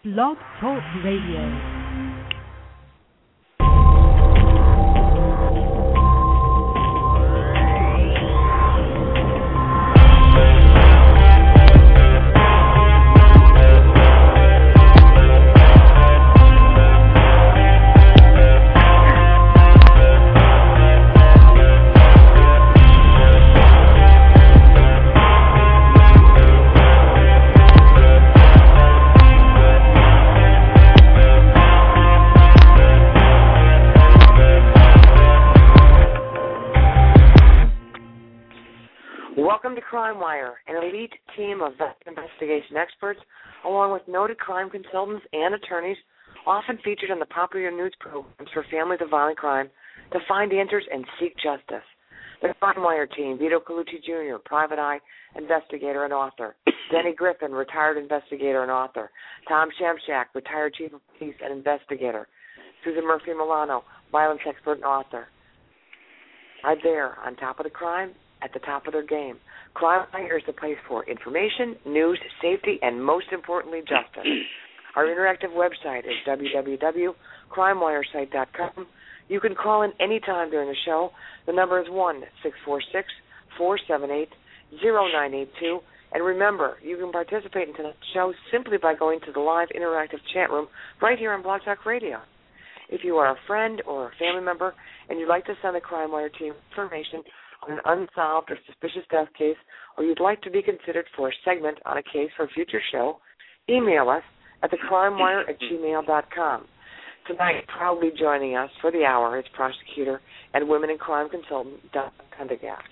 Blog Talk Radio. Welcome to Crime Wire, an elite team of investigation experts, along with noted crime consultants and attorneys, often featured on the popular news programs for families of violent crime, to find answers and seek justice. The Crime Wire team: Vito Colucci Jr., private eye investigator and author; Denny Griffin, retired investigator and author; Tom Shamshak, retired chief of police and investigator; Susan Murphy Milano, violence expert and author. Right there, on top of the crime, at the top of their game. Crime Wire is the place for information, news, safety, and most importantly, justice. Our interactive website is www.crimewiresite.com. You can call in any time during the show. The number is 1-646-478-0982. And remember, you can participate in tonight's show simply by going to the live interactive chat room right here on Blog Talk Radio. If you are a friend or a family member and you'd like to send the Crime Wire team information on an unsolved or suspicious death case, or you'd like to be considered for a segment on a case for a future show, email us at thecrimewire@gmail.com. Tonight, proudly joining us for the hour is prosecutor and women in crime consultant Donna Pendergast.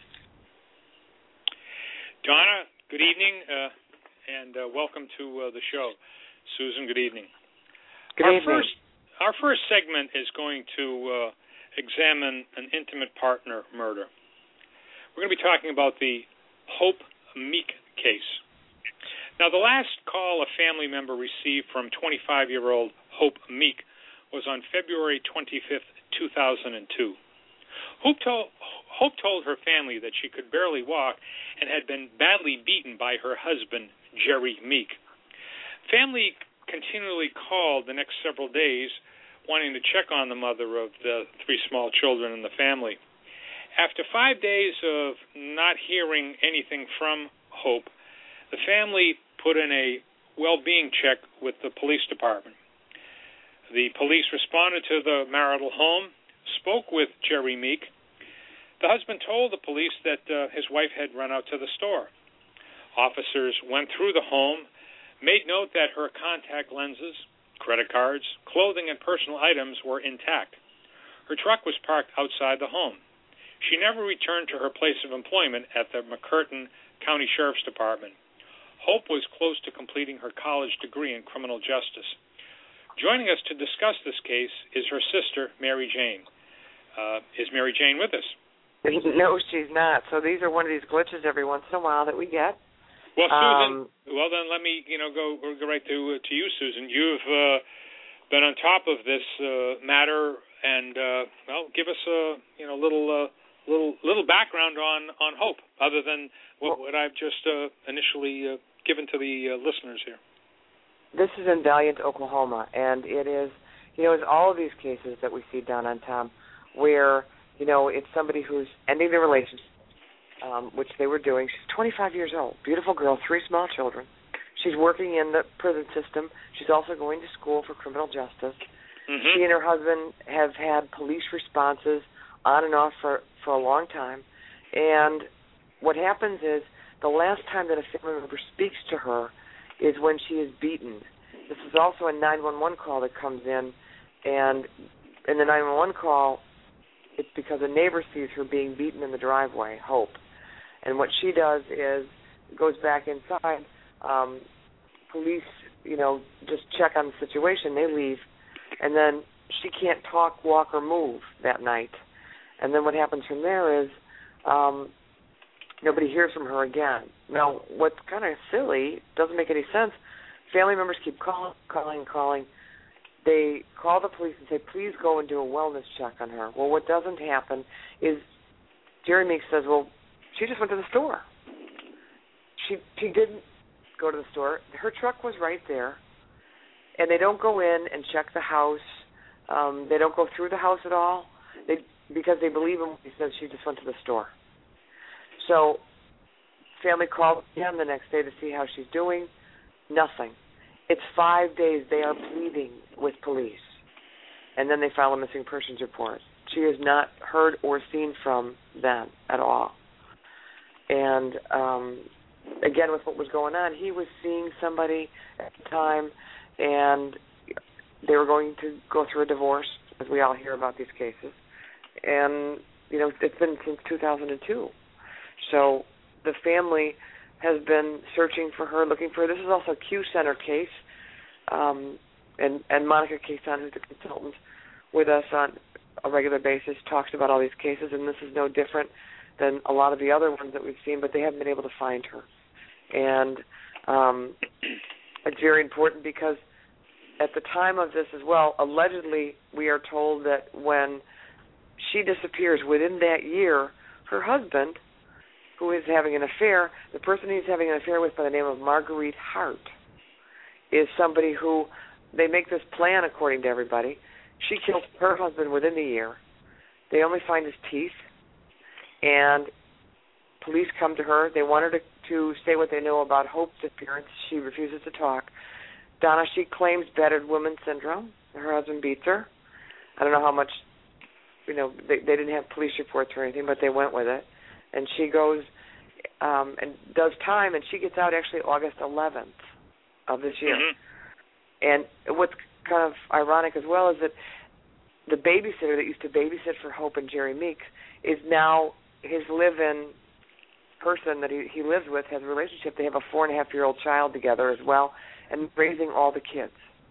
Donna, good evening, and welcome to the show. Susan, good evening. Good evening. Our first segment is going to examine an intimate partner murder. We're going to be talking about the Hope Meek case. Now, the last call a family member received from 25-year-old Hope Meek was on February 25th, 2002. Hope told her family that she could barely walk and had been badly beaten by her husband, Jerry Meek. Family continually called the next several days, wanting to check on the mother of the three small children in the family. After 5 days of not hearing anything from Hope, the family put in a well-being check with the police department. The police responded to the marital home, spoke with Jerry Meek. The husband told the police that his wife had run out to the store. Officers went through the home, made note that her contact lenses, credit cards, clothing, and personal items were intact. Her truck was parked outside the home. She never returned to her place of employment at the McCurtain County Sheriff's Department. Hope was close to completing her college degree in criminal justice. Joining us to discuss this case is her sister, Mary Jane. Is Mary Jane with us? No, she's not. So these are one of these glitches every once in a while that we get. Well, Susan, well then let me go right to you, Susan. You've been on top of this matter, and give us a little background on Hope, other than what I've just initially given to the listeners here. This is in Valiant, Oklahoma, and it is, it's all of these cases that we see down on Tom, where, it's somebody who's ending their relationship, which they were doing. She's 25 years old, beautiful girl, three small children. She's working in the prison system. She's also going to school for criminal justice. Mm-hmm. She and her husband have had police responses on and off for a long time. And what happens is the last time that a family member speaks to her is when she is beaten. This is also a 911 call that comes in, and in the 911 call, it's because a neighbor sees her being beaten in the driveway, Hope. And what she does is goes back inside. Police, just check on the situation. They leave. And then she can't talk, walk, or move that night. And then what happens from there is nobody hears from her again. Now, what's kind of silly, doesn't make any sense, family members keep calling. They call the police and say, please go and do a wellness check on her. Well, what doesn't happen is Jerry Meek says, well, she just went to the store. She didn't go to the store. Her truck was right there. And they don't go in and check the house. They don't go through the house at all because they believe him when he says she just went to the store. So family called again the next day to see how she's doing. Nothing. It's 5 days they are pleading with police. And then they file a missing persons report. She is not heard or seen from them at all. And again, with what was going on, he was seeing somebody at the time, and they were going to go through a divorce, as we all hear about these cases. And, it's been since 2002. So the family has been searching for her, looking for her. This is also a Q Center case, and Monica Cason, who's a consultant with us on a regular basis, talks about all these cases, and this is no different than a lot of the other ones that we've seen, but they haven't been able to find her. And it's very important because at the time of this as well, allegedly we are told that when she disappears within that year, her husband, who is having an affair, the person he's having an affair with by the name of Marguerite Hart, is somebody who, they make this plan according to everybody. She killed her husband within the year. They only find his teeth, and police come to her. They want her to say what they know about Hope's disappearance. She refuses to talk. Donna, she claims battered woman syndrome. Her husband beats her. I don't know how much, they didn't have police reports or anything, but they went with it. And she goes and does time, and she gets out actually August 11th of this year. Mm-hmm. And what's kind of ironic as well is that the babysitter that used to babysit for Hope and Jerry Meeks is now his live-in person that he lives with, has a relationship. They have a 4.5-year-old child together as well, and raising all the kids.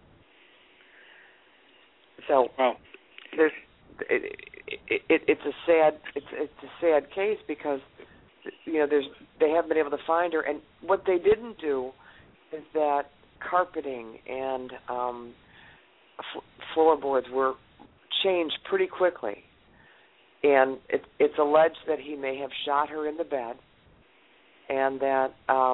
So wow. It's a sad case because they haven't been able to find her, and what they didn't do is that carpeting and floorboards were changed pretty quickly, and it's alleged that he may have shot her in the bed, and that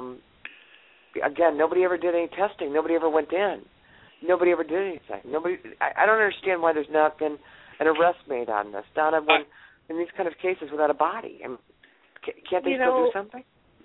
again, nobody ever did any testing. Nobody ever went in. Nobody ever did anything. I don't understand why there's not been an arrest made on this. Donna, in these kind of cases without a body, can't they still do something?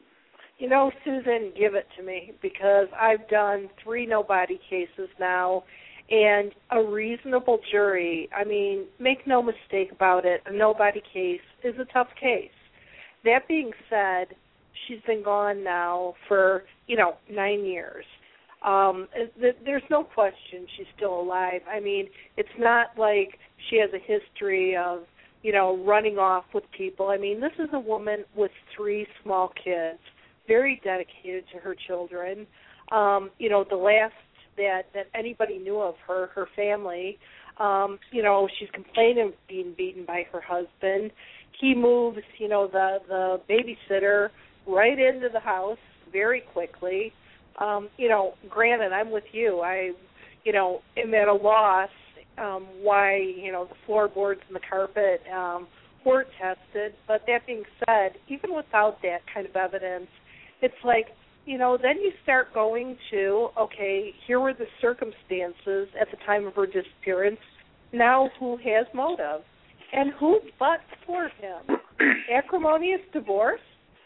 Susan, give it to me, because I've done 3 no-body cases now, and a reasonable jury, make no mistake about it, a no-body case is a tough case. That being said, she's been gone now for, 9 years. There's no question she's still alive. It's not like she has a history of, running off with people. This is a woman with 3 small kids, very dedicated to her children. The last that anybody knew of her family, she's complaining of being beaten by her husband. He moves, the babysitter right into the house very quickly. Granted, I'm with you. I, am at a loss why, the floorboards and the carpet weren't tested. But that being said, even without that kind of evidence, it's like, then you start going to, okay, here were the circumstances at the time of her disappearance. Now who has motive? And who but for him? Acrimonious divorce?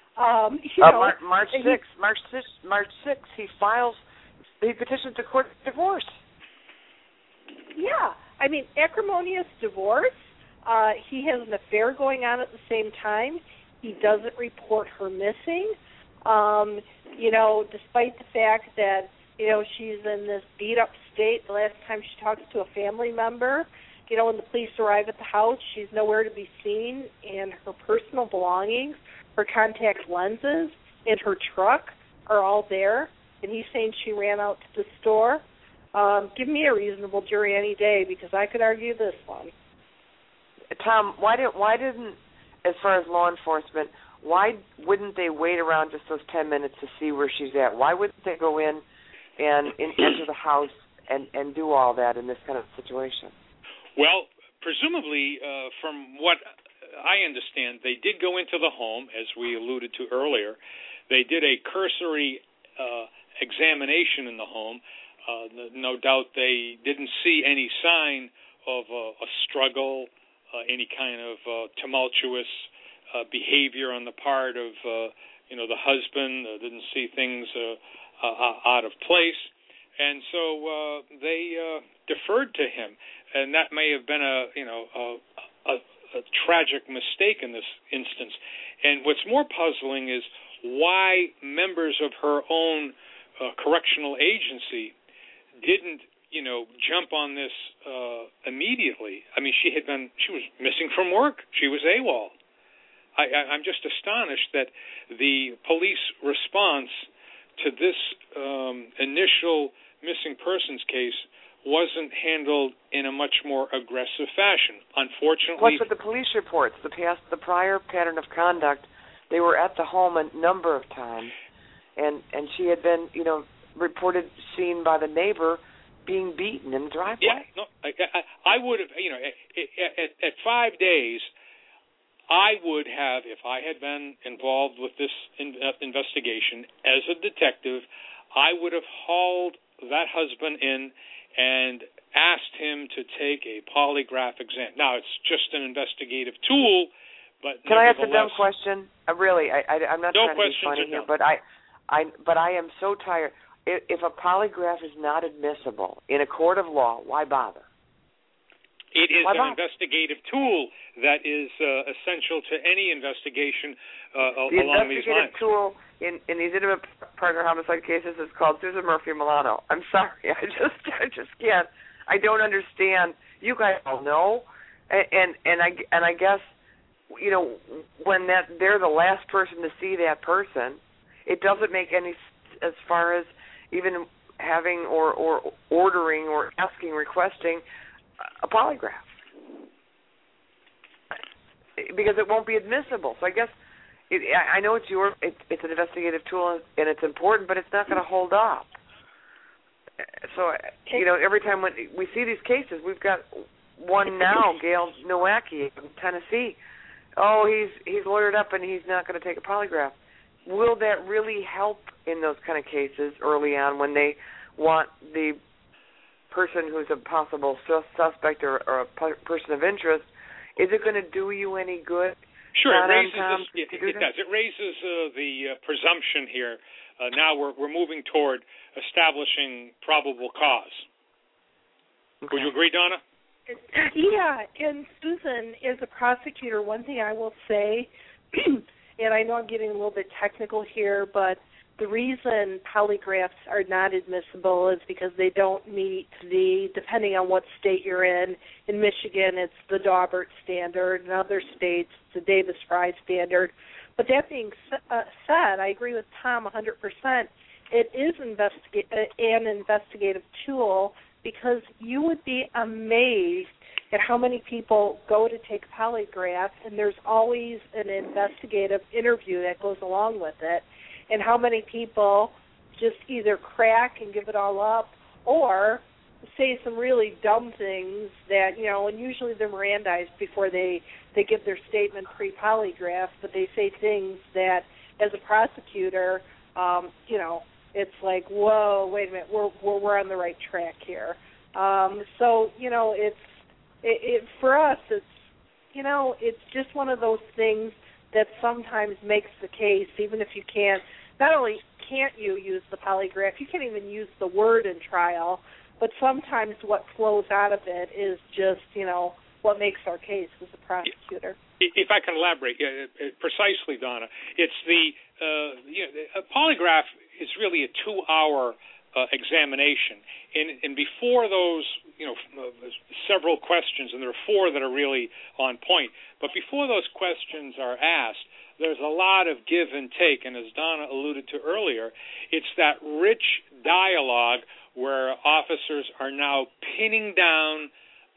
March 6th, he petitions the court for divorce. Yeah. Acrimonious divorce. He has an affair going on at the same time. He doesn't report her missing. Despite the fact that, she's in this beat-up state, the last time she talks to a family member, when the police arrive at the house, she's nowhere to be seen, and her personal belongings, her contact lenses, and her truck are all there, and he's saying she ran out to the store. Give me a reasonable jury any day, because I could argue this one. Tom, why didn't, as far as law enforcement, why wouldn't they wait around just those 10 minutes to see where she's at? Why wouldn't they go in and enter the house and do all that in this kind of situation? Well, presumably, from what I understand, they did go into the home, as we alluded to earlier. They did a cursory examination in the home. No doubt they didn't see any sign of a struggle, any kind of tumultuous behavior on the part of the husband. Didn't see things out of place, and so they deferred to him, and that may have been a tragic mistake in this instance. And what's more puzzling is why members of her own correctional agency didn't, jump on this immediately. I mean, she was missing from work. She was AWOL. I'm just astonished that the police response to this initial missing persons case wasn't handled in a much more aggressive fashion. Unfortunately, plus with the police reports, the prior pattern of conduct, they were at the home a number of times, and she had been, reported seen by the neighbor being beaten in the driveway. Yeah, no, I would have, at 5 days, I would have, if I had been involved with this investigation as a detective, I would have hauled that husband in and asked him to take a polygraph exam. Now, it's just an investigative tool, but can I ask a dumb question? Really, I'm not trying to be funny here, but I am so tired. If a polygraph is not admissible in a court of law, why bother? It is an investigative tool that is essential to any investigation along these lines. The investigative tool in these intimate partner homicide cases is called Susan Murphy Milano. I'm sorry, I just can't. I don't understand. You guys all know, and I guess when they're the last person to see that person, it doesn't make any as far as even having or ordering or asking, requesting a polygraph, because it won't be admissible. So I guess I know it's an investigative tool and it's important, but it's not going to hold up. So every time when we see these cases, we've got one now, Gail Nowacki from Tennessee. Oh, he's lawyered up and he's not going to take a polygraph. Will that really help in those kind of cases early on when they want the person who's a possible suspect or a person of interest? Is it going to do you any good? Sure, it does. It raises the presumption here. Now we're moving toward establishing probable cause. Okay. Would you agree, Donna? Yeah, and Susan, as a prosecutor, one thing I will say, and I know I'm getting a little bit technical here, but the reason polygraphs are not admissible is because they don't meet depending on what state you're in Michigan, it's the Daubert standard. In other states, it's the Davis-Frye standard. But that being said, I agree with Tom 100%. It is an investigative tool, because you would be amazed at how many people go to take a polygraph, and there's always an investigative interview that goes along with it, and how many people just either crack and give it all up or say some really dumb things that, and usually they're Mirandized before they give their statement pre-polygraph, but they say things that, as a prosecutor, it's like, whoa, wait a minute, we're on the right track here. So, it's for us, it's just one of those things that sometimes makes the case, even if you can't, not only can't you use the polygraph, you can't even use the word in trial, but sometimes what flows out of it is just, what makes our case as a prosecutor. If I can elaborate, precisely, Donna, it's a polygraph is really a 2-hour examination, and before those, several questions, and there are 4 that are really on point, but before those questions are asked, there's a lot of give and take, and as Donna alluded to earlier, it's that rich dialogue where officers are now pinning down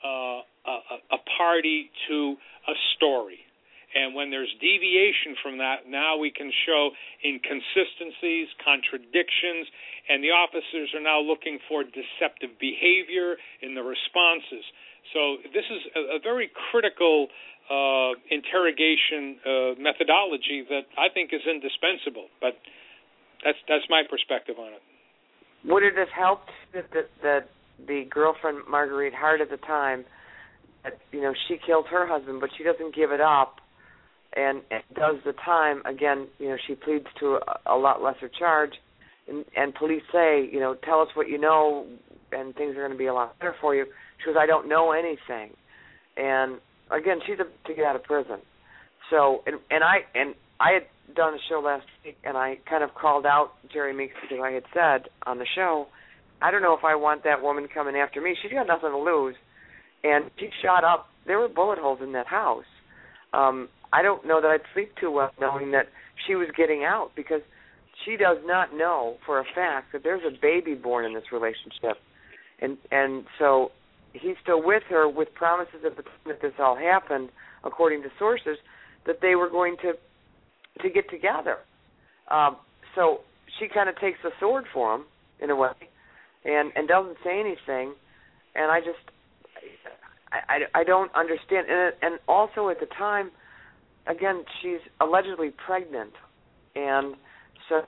a party to a story. And when there's deviation from that, now we can show inconsistencies, contradictions, and the officers are now looking for deceptive behavior in the responses. So this is a very critical interrogation methodology that I think is indispensable. But that's my perspective on it. Would it have helped that the girlfriend Marguerite Hart at the time, that, she killed her husband, but she doesn't give it up, and does the time again? She pleads to a lot lesser charge, and police say, tell us what you know, and things are going to be a lot better for you. She goes, I don't know anything, and again, she's to get out of prison. So, and I had done a show last week, and I kind of called out Jerry Meeks because I had said on the show, I don't know if I want that woman coming after me. She's got nothing to lose, and she shot up. There were bullet holes in that house. I don't know that I'd sleep too well knowing that she was getting out, because she does not know for a fact that there's a baby born in this relationship, and so he's still with her with promises at the time that this all happened, according to sources, that they were going to get together. So she kind of takes the sword for him in a way, and doesn't say anything, and I don't understand. And also at the time, again, she's allegedly pregnant, and so,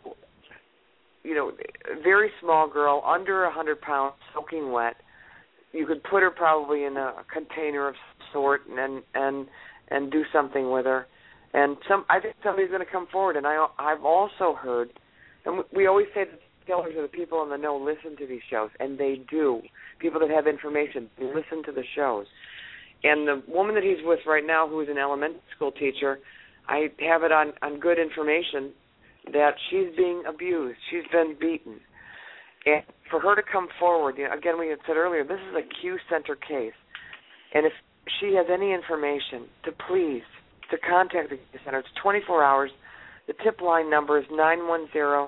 very small girl, under 100 pounds, soaking wet. You could put her probably in a container of some sort and do something with her. And I think somebody's going to come forward. And I've also heard, and we always say that killers are the people in the know listen to these shows, and they do. People that have information, they listen to the shows. And the woman that he's with right now, who is an elementary school teacher, I have it on good information that she's being abused. She's been beaten. And for her to come forward, again, we had said earlier, this is a Q-Center case. And if she has any information, to contact the Q Center. It's 24 hours. The tip line number is 910-232-1687,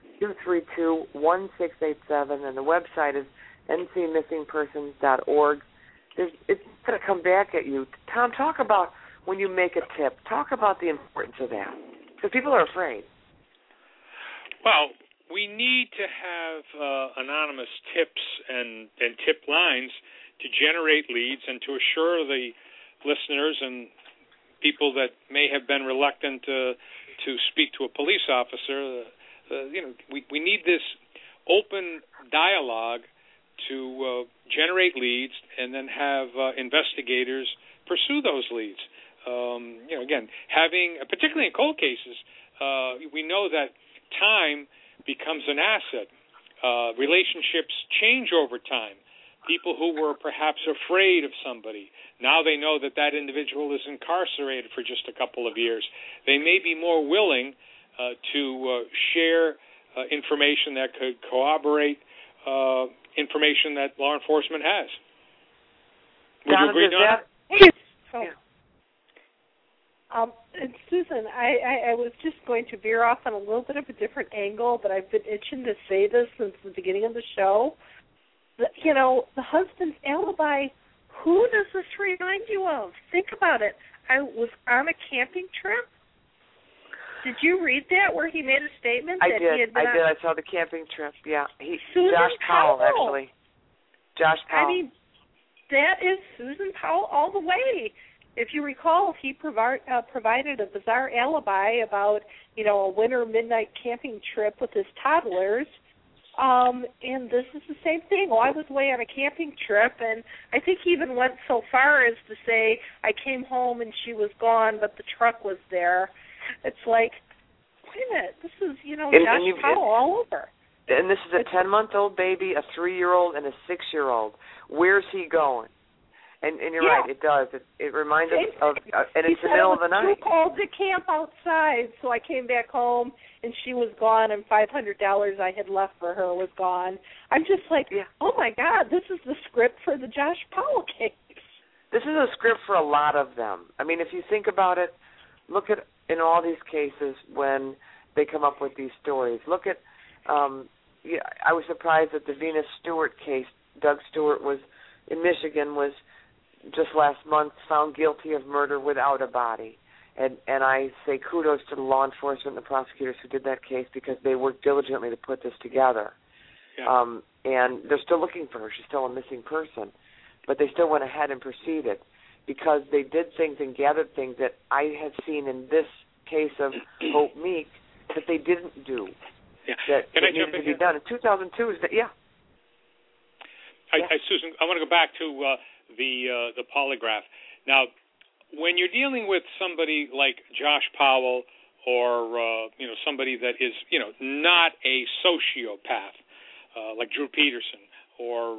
and the website is ncmissingpersons.org. It's going to come back at you. Tom, talk about when you make a tip. Talk about the importance of that, because people are afraid. Well, we need to have anonymous tips and tip lines to generate leads and to assure the listeners and people that may have been reluctant to speak to a police officer. We need this open dialogue to generate leads and then have investigators pursue those leads. Again, particularly in cold cases, we know that time becomes an asset. Relationships change over time. People who were perhaps afraid of somebody, now they know that individual is incarcerated for just a couple of years. They may be more willing to share information that could corroborate information that law enforcement has. Would you agree, Donna? And Susan, I was just going to veer off on a little bit of a different angle, but I've been itching to say this since the beginning of the show. The husband's alibi, who does this remind you of? Think about it. I was on a camping trip. Did you read that where he made a statement? I did. I saw the camping trip. Yeah. Josh Powell, actually. Josh Powell. I mean, that is Susan Powell all the way. If you recall, he provided a bizarre alibi about, a winter midnight camping trip with his toddlers. And this is the same thing. Well, I was away on a camping trip, and I think he even went so far as to say, I came home and she was gone, but the truck was there. It's like, wait a minute, this is, Josh Powell all over. And this is a 10-month-old baby, a 3-year-old, and a 6-year-old. Where's he going? And you're right, it does. It reminds us of, and it's the middle of the night. He called to camp outside, so I came back home, and she was gone, and $500 I had left for her was gone. I'm just like, oh, my God, this is the script for the Josh Powell case. This is a script for a lot of them. I mean, if you think about it, look at, in all these cases, when they come up with these stories, look at, I was surprised that the Venus Stewart case, Doug Stewart was, in Michigan, was just last month found guilty of murder without a body. And I say kudos to the law enforcement and the prosecutors who did that case, because they worked diligently to put this together. Yeah. And they're still looking for her. She's still a missing person. But they still went ahead and proceeded because they did things and gathered things that I had seen in this case of Hope Meek that they didn't do that needed to be done. In 2002 is that, Susan, I want to go back to the polygraph. Now, when you're dealing with somebody like Josh Powell or somebody that is not a sociopath like Drew Peterson or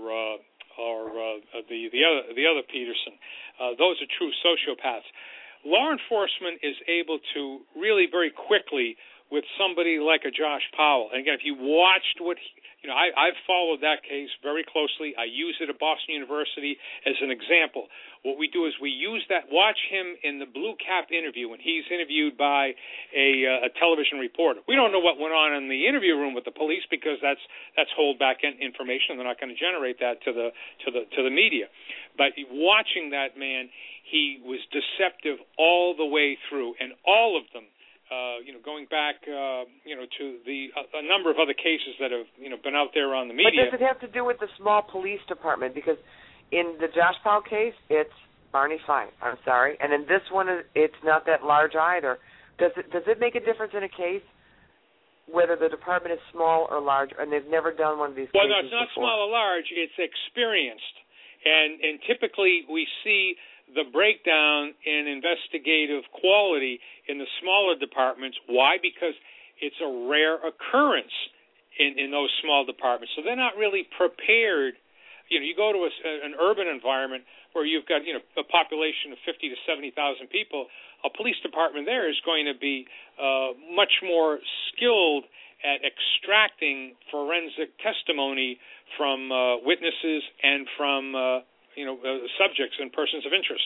the other Peterson, those are true sociopaths. Law enforcement is able to really very quickly with somebody like a Josh Powell. And again, if you watched I've followed that case very closely. I use it at Boston University as an example. What we do is we use that, watch him in the Blue Cap interview when he's interviewed by a television reporter. We don't know what went on in the interview room with the police because that's holdback information. They're not going to generate that to the media. But watching that man, he was deceptive all the way through, and all of them. Going back, to a number of other cases that have, been out there on the media. But does it have to do with the small police department? Because in the Josh Powell case, it's Barney Fife. I'm sorry, and in this one, it's not that large either. Does it make a difference in a case whether the department is small or large? And they've never done one of these cases Well, no, it's not before. small or large. It's experienced, and typically we see the breakdown in investigative quality in the smaller departments. Why? Because it's a rare occurrence in those small departments. So they're not really prepared. You go to an urban environment where you've got a population of 50 to 70,000 people. A police department there is going to be much more skilled at extracting forensic testimony from witnesses and from subjects and persons of interest.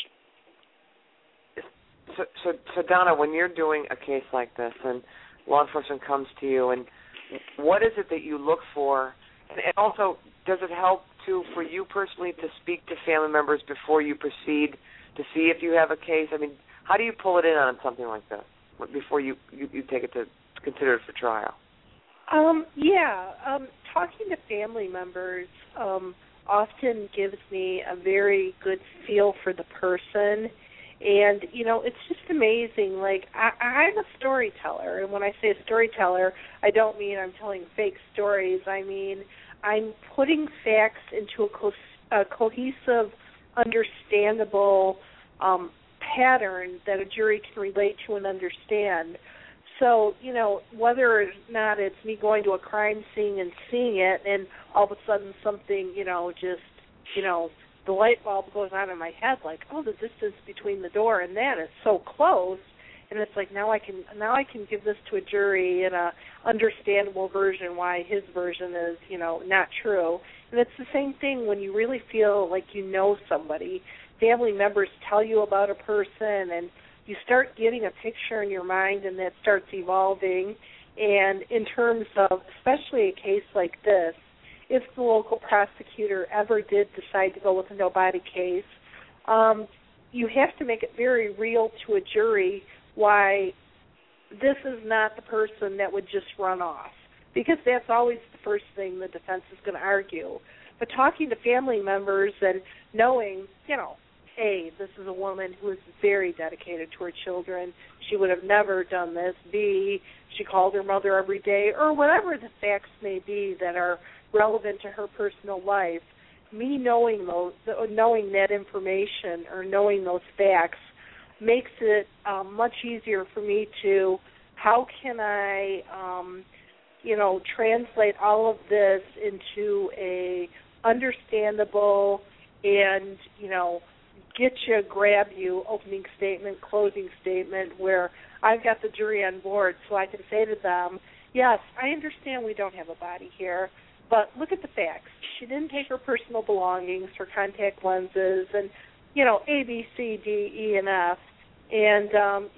So Donna, when you're doing a case like this and law enforcement comes to you, and what is it that you look for? And also, does it help for you personally to speak to family members before you proceed to see if you have a case? I mean, how do you pull it in on something like this before you take it to consider it for trial? Talking to family members often gives me a very good feel for the person. And, it's just amazing. Like, I'm a storyteller. And when I say a storyteller, I don't mean I'm telling fake stories. I mean, I'm putting facts into a cohesive, understandable pattern that a jury can relate to and understand. So, whether or not it's me going to a crime scene and seeing it and all of a sudden something, the light bulb goes on in my head like, oh, the distance between the door and that is so close. And it's like now I can give this to a jury in a understandable version why his version is, not true. And it's the same thing when you really feel like you know somebody. Family members tell you about a person and you start getting a picture in your mind, and that starts evolving. And in terms of, especially a case like this, if the local prosecutor ever did decide to go with a no-body case, you have to make it very real to a jury why this is not the person that would just run off, because that's always the first thing the defense is going to argue. But talking to family members and knowing, A, this is a woman who is very dedicated to her children. She would have never done this. B, she called her mother every day, or whatever the facts may be that are relevant to her personal life. Me knowing that information or knowing those facts makes it much easier for me to, how can I, translate all of this into a understandable and, grab you opening statement, closing statement, where I've got the jury on board so I can say to them, yes, I understand we don't have a body here, but look at the facts. She didn't take her personal belongings, her contact lenses, and, A, B, C, D, E, and F. And,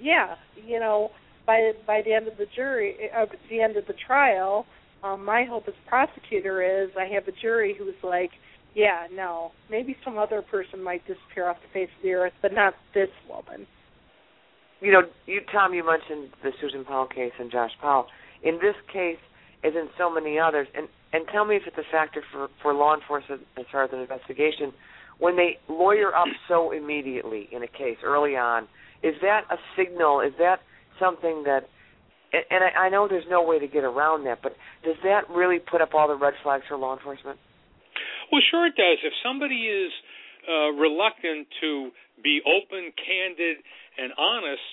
by the end of the end of the trial, my hope as prosecutor is I have a jury who's like, yeah, no, maybe some other person might disappear off the face of the earth, but not this woman. Tom, you mentioned the Susan Powell case and Josh Powell. In this case, as in so many others, and tell me if it's a factor for law enforcement as far as an investigation, when they lawyer up so immediately in a case early on, is that a signal, is that something that And I know there's no way to get around that, but does that really put up all the red flags for law enforcement? Well, sure it does. If somebody is reluctant to be open, candid, and honest,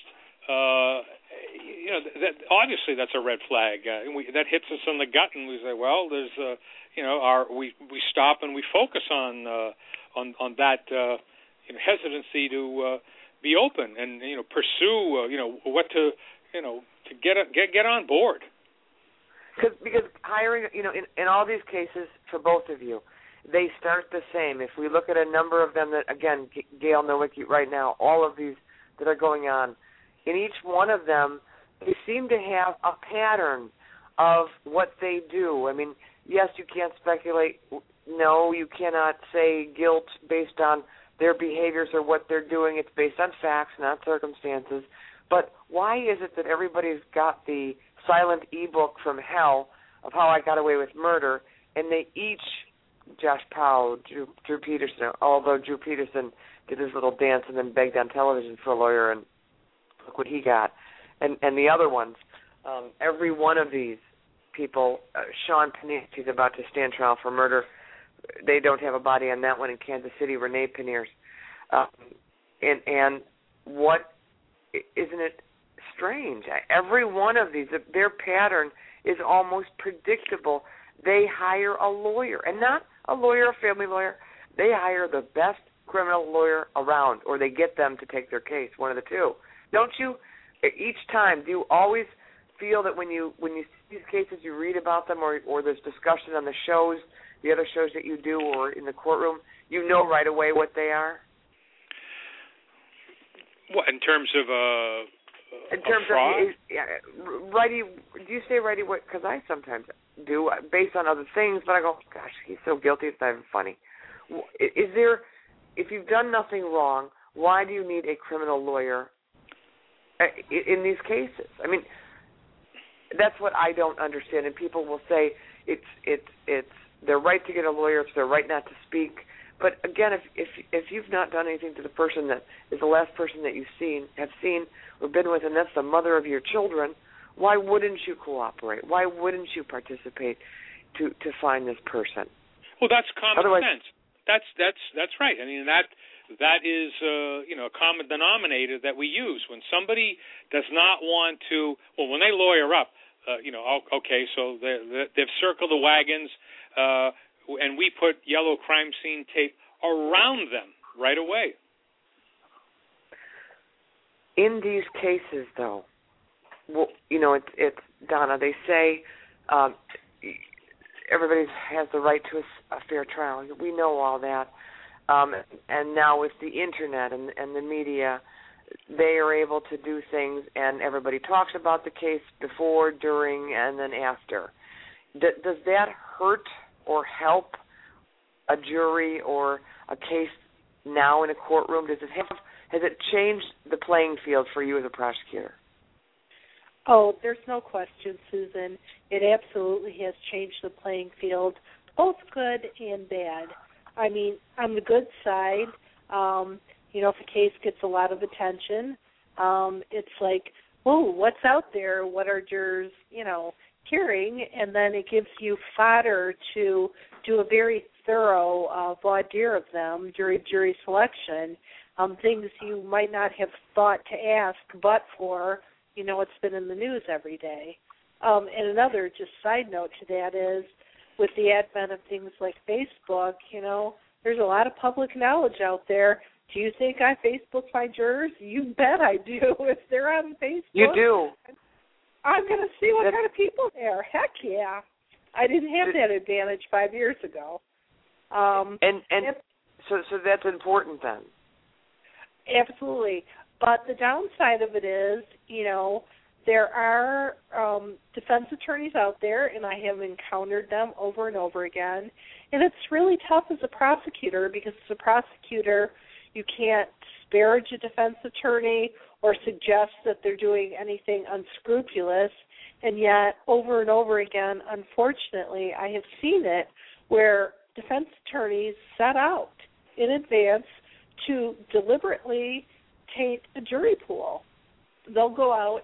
that obviously that's a red flag. That hits us in the gut, and we say, well, there's, we stop and we focus on that hesitancy to be open and pursue what to get on board. Because hiring, in all these cases for both of you, they start the same. If we look at a number of them that, again, Gail Nowicki right now, all of these that are going on, in each one of them, they seem to have a pattern of what they do. I mean, yes, you can't speculate. No, you cannot say guilt based on their behaviors or what they're doing. It's based on facts, not circumstances. But why is it that everybody's got the silent e-book from hell of How I Got Away with Murder, and they each, Josh Powell, Drew Peterson, although Drew Peterson did his little dance and then begged on television for a lawyer, and look what he got, and the other ones, every one of these people, Sean Pannier, he's about to stand trial for murder. They don't have a body on that one in Kansas City, Renee Panniers. And what, isn't it strange? Every one of these, their pattern is almost predictable. They hire a lawyer, and not a lawyer, a family lawyer. They hire the best criminal lawyer around, or they get them to take their case, one of the two. Don't you, each time, do you always feel that when you see these cases, you read about them, or there's discussion on the shows, the other shows that you do, or in the courtroom, you know right away what they are? What, in terms of fraud? Righty, do you say righty? Because I sometimes do, based on other things, but I go, gosh, he's so guilty, it's not even funny. Is there, if you've done nothing wrong, why do you need a criminal lawyer in these cases? I mean, that's what I don't understand. And people will say it's their right to get a lawyer, it's their right not to speak. But again, if you've not done anything to the person that is the last person that have seen or been with, and that's the mother of your children, why wouldn't you cooperate? Why wouldn't you participate to find this person? Well, that's common sense. That's right. I mean, that is a common denominator that we use when somebody does not want to. Well, when they lawyer up, okay, so they've circled the wagons, and we put yellow crime scene tape around them right away. In these cases, though, well, it's Donna. They say everybody has the right to a fair trial. We know all that. And now with the internet and the media, they are able to do things, and everybody talks about the case before, during, and then after. Does that hurt or help a jury or a case now in a courtroom? Has it changed the playing field for you as a prosecutor? Oh, there's no question, Susan. It absolutely has changed the playing field, both good and bad. I mean, on the good side, if a case gets a lot of attention, it's like, whoa, what's out there? What are jurors, hearing? And then it gives you fodder to do a very thorough voir dire of them, jury selection, things you might not have thought to ask, but for, it's been in the news every day. And another just side note to that is, with the advent of things like Facebook, there's a lot of public knowledge out there. Do you think I Facebook my jurors? You bet I do. If they're on Facebook, you do. I'm going to see what kind of people they are. Heck yeah. I didn't have that advantage 5 years ago. So that's important then. Absolutely. But the downside of it is, there are defense attorneys out there, and I have encountered them over and over again, and it's really tough as a prosecutor because as a prosecutor, you can't disparage a defense attorney or suggest that they're doing anything unscrupulous, and yet over and over again, unfortunately, I have seen it where defense attorneys set out in advance to deliberately taint a jury pool. They'll go out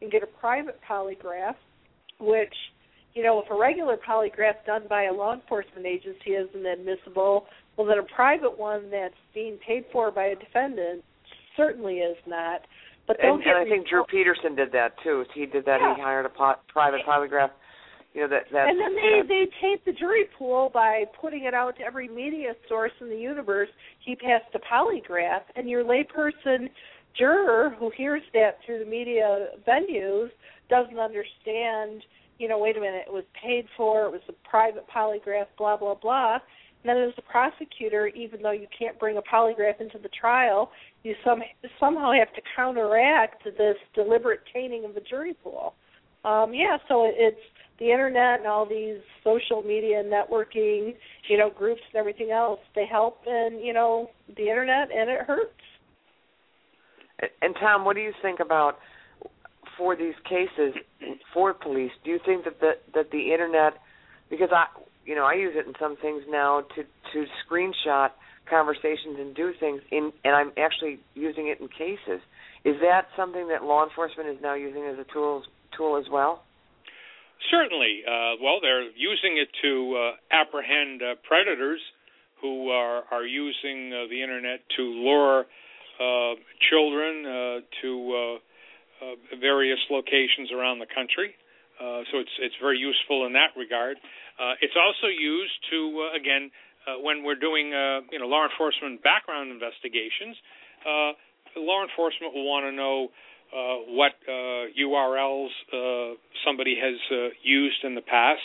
and get a private polygraph, which, you know, if a regular polygraph done by a law enforcement agency isn't admissible, well, then a private one that's being paid for by a defendant certainly is not. But and I think Drew Peterson did that too. He did that. Yeah. He hired a private polygraph. You know, and then they tape the jury pool by putting it out to every media source in the universe. He passed a polygraph, and your layperson juror who hears that through the media venues doesn't understand. You know, wait a minute, it was paid for. It was a private polygraph. Blah blah blah. And then as a prosecutor, even though you can't bring a polygraph into the trial, you somehow have to counteract this deliberate tainting of the jury pool. So it's the internet and all these social media networking, you know, groups and everything else. They help in, you know, the internet, and it hurts. And Tom, what do you think about for these cases for police? Do you think that the internet, because I use it in some things now to screenshot conversations and do things, and I'm actually using it in cases. Is that something that law enforcement is now using as a tool as well? Certainly. They're using it to apprehend predators who are using the internet to lure children to various locations around the country. So it's very useful in that regard. It's also used to, again, when we're doing law enforcement background investigations, law enforcement will want to know what URLs somebody has used in the past.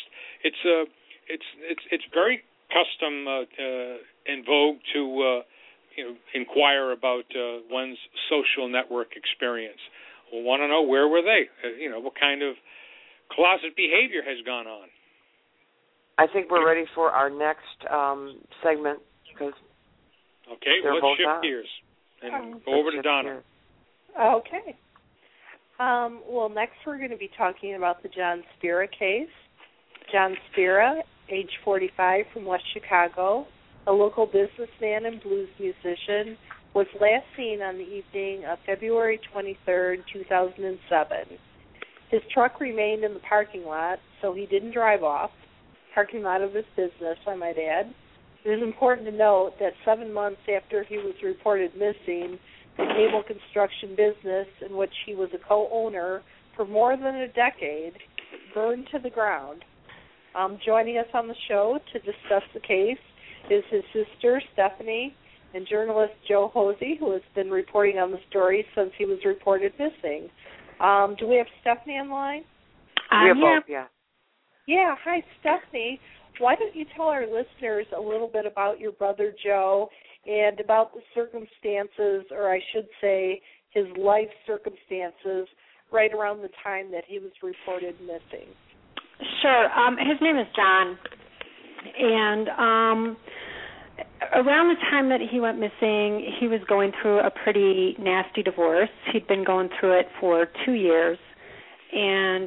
It's very custom in vogue to inquire about one's social network experience. We'll want to know where were they, what kind of closet behavior has gone on. I think we're ready for our next segment. Okay, let's shift gears and go over to Donna. Okay. Next we're going to be talking about the John Spira case. John Spira, age 45, from West Chicago, a local businessman and blues musician, was last seen on the evening of February 23rd, 2007. His truck remained in the parking lot, so he didn't drive off. Parking lot of his business, I might add. It is important to note that 7 months after he was reported missing, the cable construction business in which he was a co-owner for more than a decade burned to the ground. Joining us on the show to discuss the case is his sister, Stephanie, and journalist Joe Hosey, who has been reporting on the story since he was reported missing. Do we have Stephanie on the line? We have both, yeah. Yeah, hi, Stephanie. Why don't you tell our listeners a little bit about your brother Joe and about the circumstances, or I should say his life circumstances, right around the time that he was reported missing? Sure. His name is John, and around the time that he went missing, he was going through a pretty nasty divorce. He'd been going through it for 2 years, and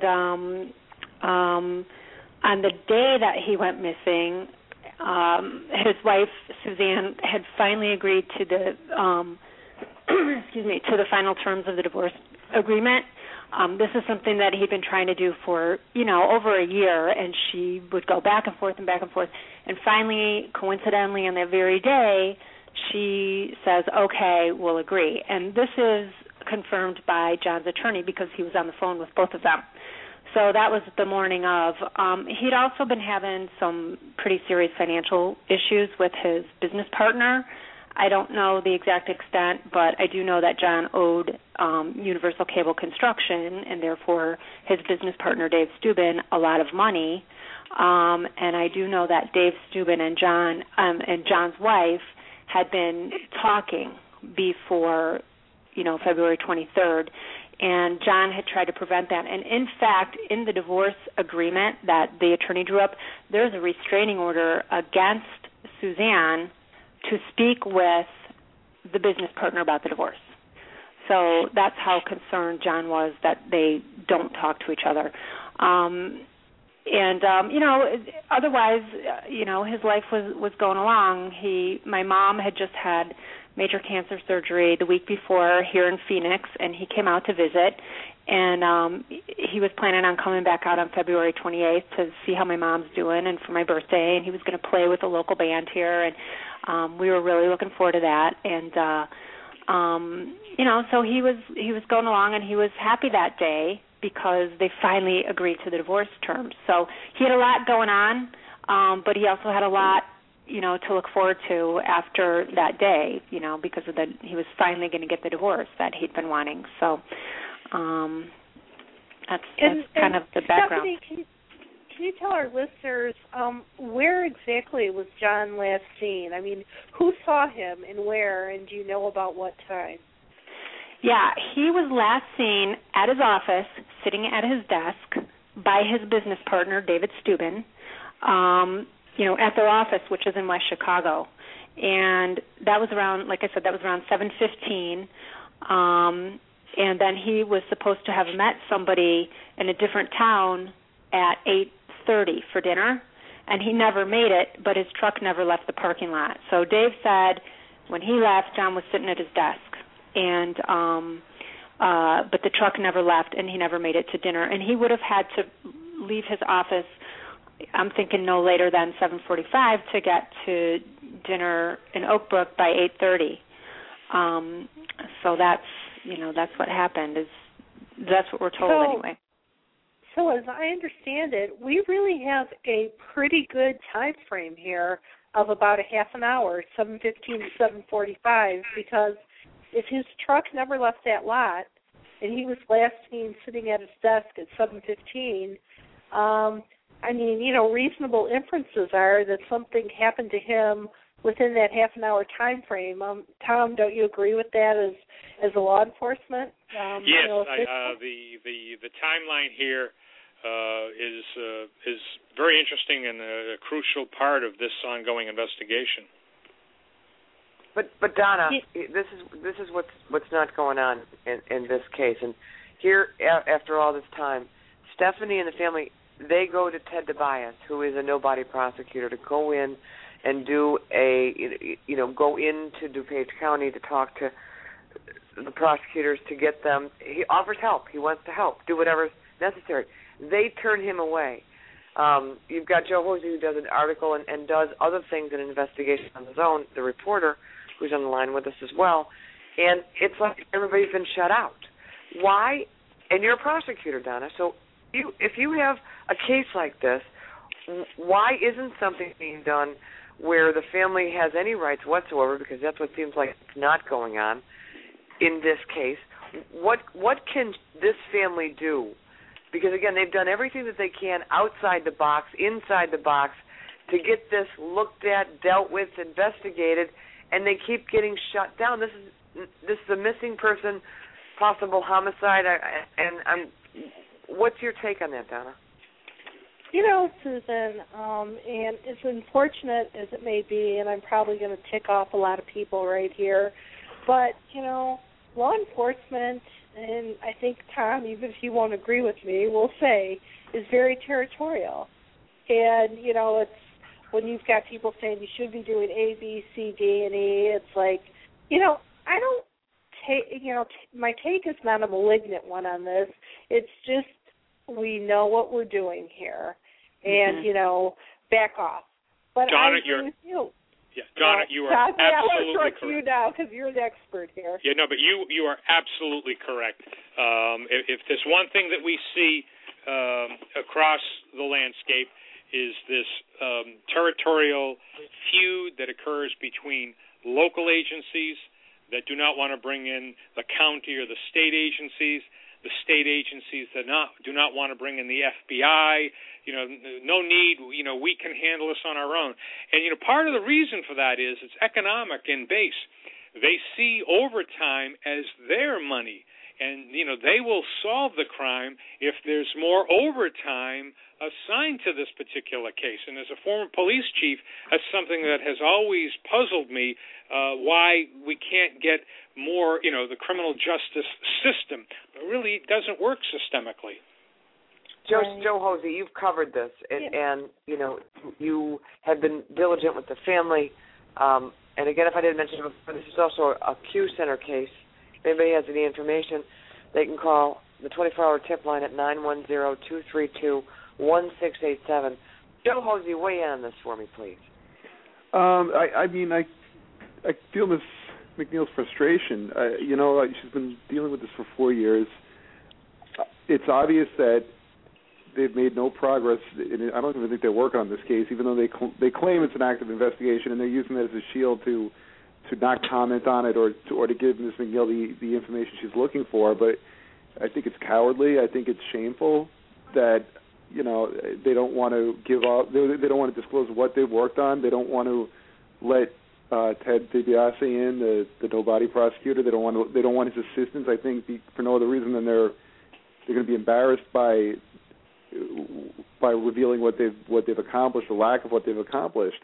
on the day that he went missing, his wife Suzanne had finally agreed to the to the final terms of the divorce agreement. This is something that he'd been trying to do for over a year, and she would go back and forth, and finally, coincidentally, on that very day, she says, "Okay, we'll agree." And this is confirmed by John's attorney because he was on the phone with both of them. So that was the morning of. He'd also been having some pretty serious financial issues with his business partner. I don't know the exact extent, but I do know that John owed Universal Cable Construction, and therefore his business partner, Dave Steuben, a lot of money. And I do know that Dave Steuben and John's wife had been talking before, February 23rd. And John had tried to prevent that. And, in fact, in the divorce agreement that the attorney drew up, there's a restraining order against Suzanne to speak with the business partner about the divorce. So that's how concerned John was that they don't talk to each other. Otherwise, his life was going along. My mom had just had major cancer surgery the week before here in Phoenix, and he came out to visit. And he was planning on coming back out on February 28th to see how my mom's doing and for my birthday, and he was going to play with a local band here, and we were really looking forward to that. And so he was going along, and he was happy that day because they finally agreed to the divorce terms. So he had a lot going on, but he also had a lot, to look forward to after that day, because of he was finally going to get the divorce that he'd been wanting. So that's kind of the background. Stephanie, can you tell our listeners where exactly was John last seen? I mean, who saw him and where, and do you know about what time? Yeah, he was last seen at his office, sitting at his desk, by his business partner, David Steuben, at their office, which is in West Chicago. And that was around, like I said, that was around 7:15. And then he was supposed to have met somebody in a different town at 8:30 for dinner, and he never made it, but his truck never left the parking lot. So Dave said when he left, John was sitting at his desk, and but the truck never left, and he never made it to dinner. And he would have had to leave his office, I'm thinking no later than 7:45 to get to dinner in Oak Brook by 8:30. So that's what happened. That's what we're told anyway. So as I understand it, we really have a pretty good time frame here of about a half an hour, 7:15 to 7:45, because if his truck never left that lot and he was last seen sitting at his desk at 7:15, reasonable inferences are that something happened to him within that half an hour time frame. Tom, don't you agree with that as a law enforcement? Yes, the timeline here is very interesting and a crucial part of this ongoing investigation. But Donna, this is what's not going on in this case. And here, after all this time, Stephanie and the family, they go to Ted DeBias, who is a nobody prosecutor, to go in and go into DuPage County to talk to the prosecutors to get them. He offers help. He wants to help, do whatever's necessary. They turn him away. You've got Joe Hosey, who does an article and does other things in an investigation on his own, the reporter, who's on the line with us as well. And it's like everybody's been shut out. Why? And you're a prosecutor, Donna, so if you have a case like this, why isn't something being done where the family has any rights whatsoever, because that's what seems like it's not going on in this case? What can this family do? Because, again, they've done everything that they can outside the box, inside the box, to get this looked at, dealt with, investigated, and they keep getting shut down. This is a missing person, possible homicide, what's your take on that, Donna? Susan, and as unfortunate as it may be, and I'm probably going to tick off a lot of people right here, but, law enforcement, and I think, Tom, even if you won't agree with me, will say, is very territorial. And, it's when you've got people saying you should be doing A, B, C, D, and E, it's like, I don't take, my take is not a malignant one on this. It's just we know what we're doing here. And, back off. But Donna, I agree with you. Yeah, Donna, you are absolutely correct. I want to correct. you now because you're an expert here. Yeah, no, but you are absolutely correct. If there's one thing that we see across the landscape is this territorial feud that occurs between local agencies that do not want to bring in the county or the state agencies that do not want to bring in the FBI. No need. We can handle this on our own. And part of the reason for that is it's economic in base. They see overtime as their money, and they will solve the crime if there's more overtime assigned to this particular case. And as a former police chief, that's something that has always puzzled me, why we can't get more, the criminal justice system. It really doesn't work systemically. Joe Hosey, you've covered this, and you have been diligent with the family And again, if I didn't mention it before, this is also a Q Center case. If anybody has any information, they can call the 24-hour tip line at 910-232-1687. Joe Hosey, weigh in on this for me, please. I feel Miss McNeil's frustration. She's been dealing with this for 4 years. It's obvious that they've made no progress. I don't even think they're working on this case, even though they claim it's an active investigation, and they're using it as a shield to not comment on it or to give Ms. McNeil the information she's looking for. But I think it's cowardly. I think it's shameful that they don't want to give up. They don't want to disclose what they've worked on. They don't want to let Ted DiBiase in, the nobody prosecutor. They don't want his assistance. I think for no other reason than they're going to be embarrassed by revealing what they've accomplished, the lack of what they've accomplished.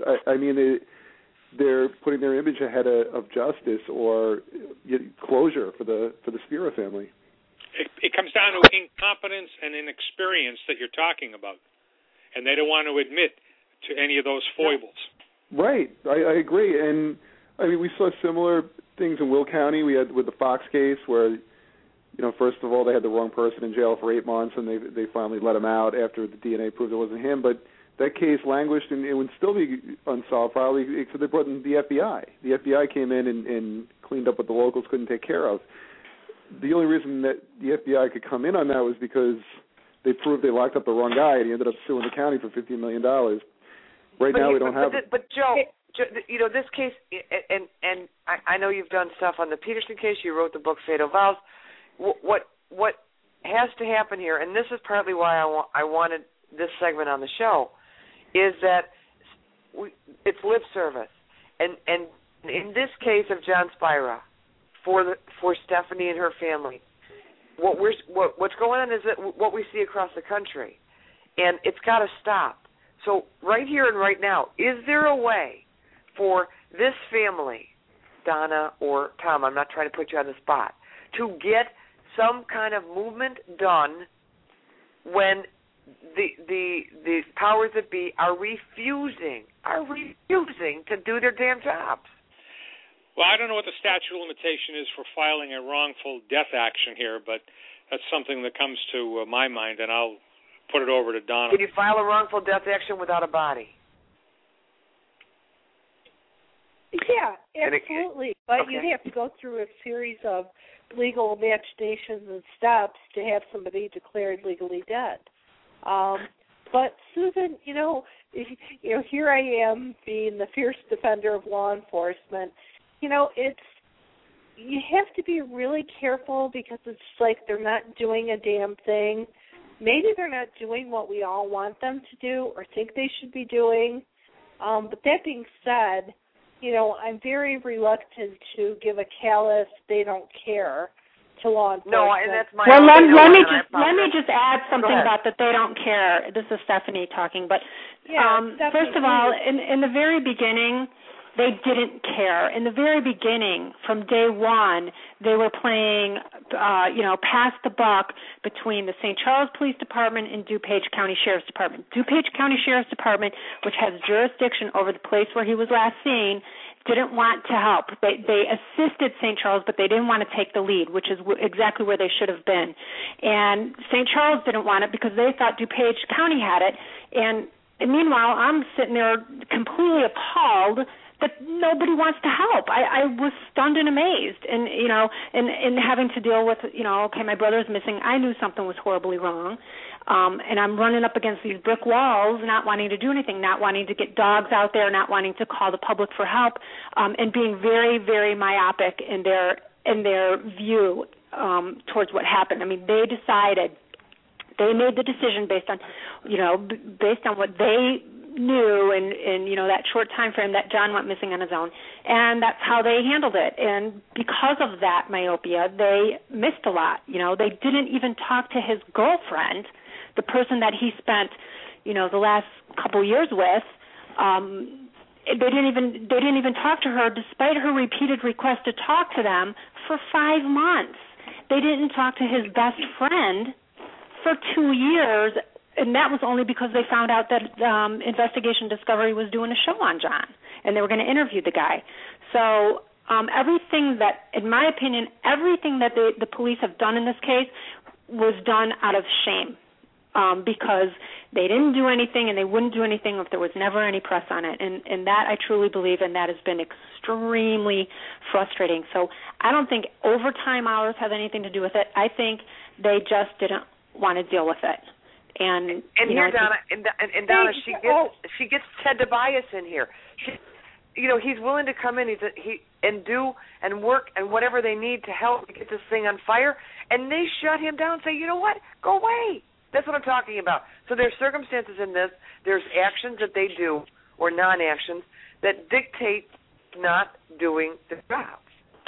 They're putting their image ahead of justice or closure for the Spira family. It comes down to incompetence and inexperience that you're talking about, and they don't want to admit to any of those foibles. Right, I agree, and we saw similar things in Will County. We had with the Fox case where, first of all, they had the wrong person in jail for 8 months, and they finally let him out after the DNA proved it wasn't him. But that case languished, and it would still be unsolved probably, so they brought in the FBI. The FBI came in and cleaned up what the locals couldn't take care of. The only reason that the FBI could come in on that was because they proved they locked up the wrong guy, and he ended up suing the county for $15 million. Right now, we don't have it. But Joe, this case, and I know you've done stuff on the Peterson case. You wrote the book Fatal Vows. What has to happen here, and this is partly why I wanted this segment on the show, is that it's lip service, and in this case of John Spira, for Stephanie and her family, what's going on is that what we see across the country, and it's got to stop. So right here and right now, is there a way for this family, Donna or Tom, I'm not trying to put you on the spot, to get some kind of movement done when the powers that be are refusing to do their damn jobs? Well, I don't know what the statute of limitation is for filing a wrongful death action here, but that's something that comes to my mind, and I'll put it over to Donna. Can you file a wrongful death action without a body? Yeah, absolutely. But okay. You have to go through a series of legal machinations and steps to have somebody declared legally dead. But Susan, here I am being the fierce defender of law enforcement. You have to be really careful because it's like they're not doing a damn thing. Maybe they're not doing what we all want them to do or think they should be doing. But that being said, I'm very reluctant to give a callous "they don't care" to law enforcement. No, and that's my. Well, let me just add something about that they don't care. This is Stephanie talking, but first of all, in the very beginning, they didn't care. In the very beginning, from day one, they were playing, pass the buck between the St. Charles Police Department and DuPage County Sheriff's Department. DuPage County Sheriff's Department, which has jurisdiction over the place where he was last seen, didn't want to help. They assisted St. Charles, but they didn't want to take the lead, which is exactly where they should have been. And St. Charles didn't want it because they thought DuPage County had it. And meanwhile, I'm sitting there completely appalled that nobody wants to help. I was stunned and amazed, and and having to deal with okay, my brother's missing. I knew something was horribly wrong, and I'm running up against these brick walls, not wanting to do anything, not wanting to get dogs out there, not wanting to call the public for help, and being very, very myopic in their view towards what happened. I mean, they made the decision based on what they knew in that short time frame that John went missing on his own, and that's how they handled it. And because of that myopia, they missed a lot. They didn't even talk to his girlfriend, the person that he spent the last couple years with. They didn't even talk to her despite her repeated request to talk to them for 5 months. They didn't talk to his best friend for 2 years and that was only because they found out that Investigation Discovery was doing a show on John, and they were going to interview the guy. So everything that, in my opinion, everything that the police have done in this case was done out of shame, because they didn't do anything and they wouldn't do anything if there was never any press on it. And that I truly believe, and that has been extremely frustrating. So I don't think overtime hours have anything to do with it. I think they just didn't want to deal with it. And here, Donna, and Donna, she gets Ted Tobias in here. He's willing to come in and do and work and whatever they need to help to get this thing on fire, and they shut him down and say, you know what, go away. That's what I'm talking about. So there's circumstances in this, there's actions that they do or non-actions that dictate not doing the job.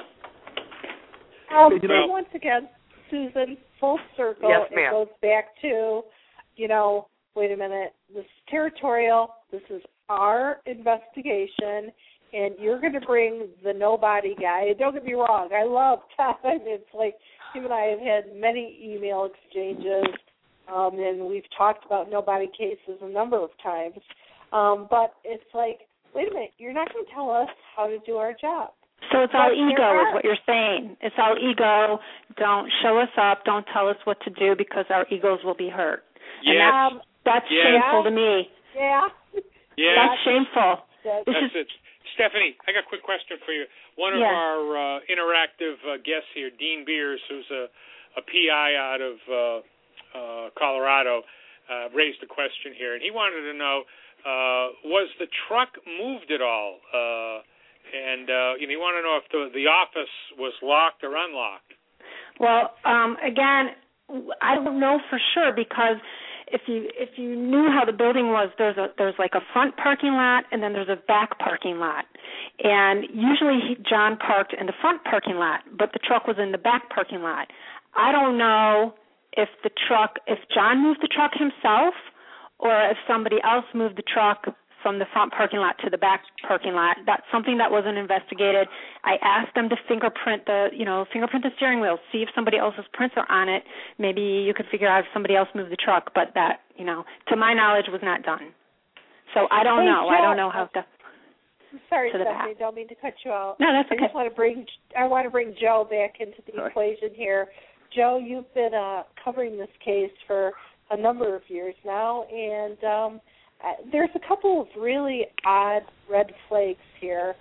Once again, Susan, full circle. Yes, ma'am. It goes back to, wait a minute, this is territorial, this is our investigation, and you're going to bring the nobody guy. Don't get me wrong, I love Todd. It's like him and I have had many email exchanges, and we've talked about nobody cases a number of times. But it's like, wait a minute, you're not going to tell us how to do our job. So it's all ego is what you're saying. It's all ego. Don't show us up. Don't tell us what to do because our egos will be hurt. Yes. And that's shameful to me. Yeah. Yes. That's shameful. That's it. Stephanie, I got a quick question for you. One of our interactive guests here, Dean Beers, who's a PI out of Colorado, raised a question here, and he wanted to know, was the truck moved at all? And he wanted to know if the office was locked or unlocked. Well, again, I don't know for sure because if you knew how the building was, there's like a front parking lot and then there's a back parking lot. And usually John parked in the front parking lot, but the truck was in the back parking lot. I don't know if John moved the truck himself or if somebody else moved the truck from the front parking lot to the back parking lot. That's something that wasn't investigated. I asked them to fingerprint the steering wheel, see if somebody else's prints are on it. Maybe you could figure out if somebody else moved the truck, but that, to my knowledge, was not done. So I don't know. Joe, I don't know how to. Sorry, Stephanie, don't mean to cut you out. No, that's okay. I want to bring Joe back into the equation here. Joe, you've been covering this case for a number of years now, and there's a couple of really odd red flags here.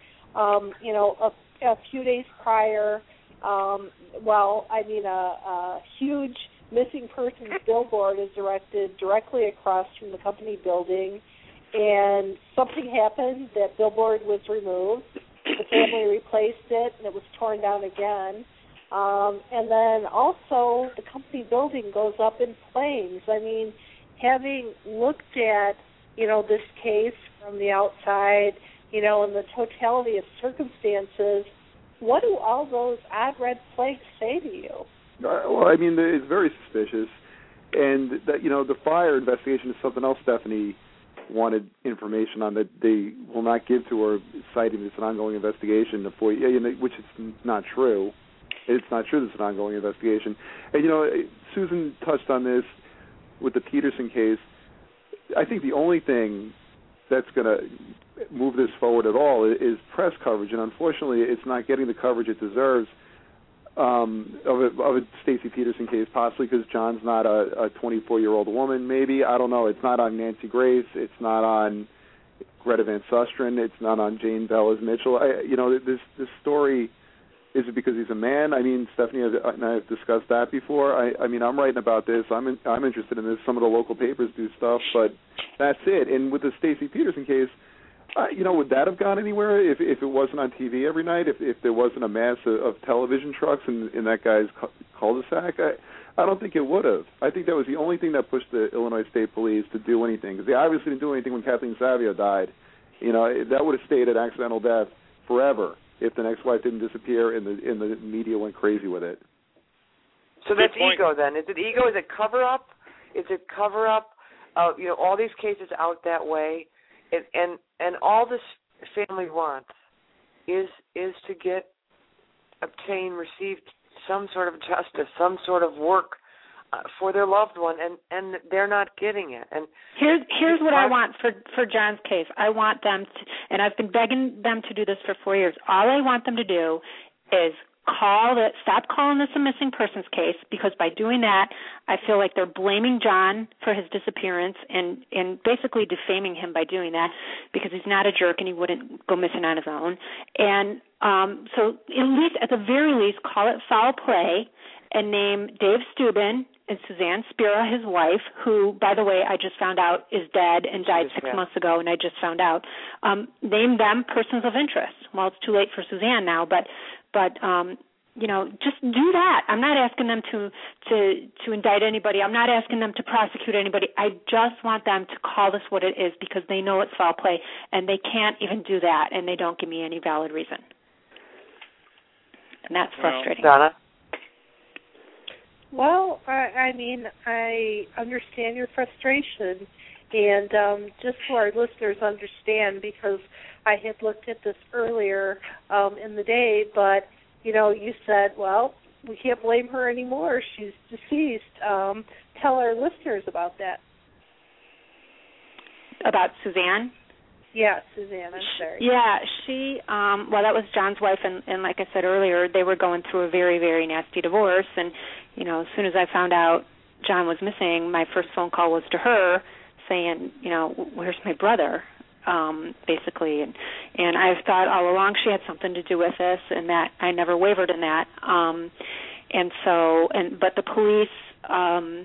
A few days prior, a huge missing persons billboard is erected directly across from the company building, and something happened. That billboard was removed. The family replaced it, and it was torn down again. And then also the company building goes up in flames. I mean, having looked at this case from the outside, and the totality of circumstances, what do all those odd red flags say to you? Well, I mean, it's very suspicious. And, the fire investigation is something else Stephanie wanted information on that they will not give to her, citing it's an ongoing investigation, which is not true. It's not true that it's an ongoing investigation. And, Susan touched on this with the Peterson case. I think the only thing that's going to move this forward at all is press coverage, and unfortunately it's not getting the coverage it deserves of a Stacey Peterson case, possibly because John's not a 24-year-old woman, maybe. I don't know. It's not on Nancy Grace. It's not on Greta Van Susteren. It's not on Jane Bellas Mitchell. This story, is it because he's a man? I mean, Stephanie and I have discussed that before. I'm writing about this. I'm interested in this. Some of the local papers do stuff, but that's it. And with the Stacey Peterson case, would that have gone anywhere if it wasn't on TV every night? If there wasn't a mass of television trucks in that guy's cul-de-sac? I don't think it would have. I think that was the only thing that pushed the Illinois State Police to do anything, because they obviously didn't do anything when Kathleen Savio died. That would have stayed an accidental death forever if the next wife didn't disappear and the media went crazy with it. So that's ego then. Is it ego? Is it cover-up? Is it cover-up? All these cases out that way, and all this family wants is to receive some sort of justice, some sort of work for their loved one, and they're not getting it. And here's what I want for John's case. I want them to, and I've been begging them to do this for 4 years. All I want them to do is stop calling this a missing persons case, because by doing that, I feel like they're blaming John for his disappearance and basically defaming him by doing that, because he's not a jerk and he wouldn't go missing on his own. And so at the very least, call it foul play and name Dave Steuben and Suzanne Spira, his wife, who, by the way, I just found out is dead and died 6 months ago, and I just found out. Name them persons of interest. Well, it's too late for Suzanne now, but just do that. I'm not asking them to indict anybody. I'm not asking them to prosecute anybody. I just want them to call this what it is, because they know it's foul play, and they can't even do that, and they don't give me any valid reason. And that's frustrating. Donna? Well, I mean, I understand your frustration, and just so our listeners understand, because I had looked at this earlier in the day, but, you said, well, we can't blame her anymore. She's deceased. Tell our listeners about that. About Suzanne? Yeah, Suzanne, I'm sorry. Yeah, she, that was John's wife, and like I said earlier, they were going through a very, very nasty divorce, and, as soon as I found out John was missing, my first phone call was to her saying, where's my brother, basically, and I've thought all along she had something to do with this, and that I never wavered in that, but the police,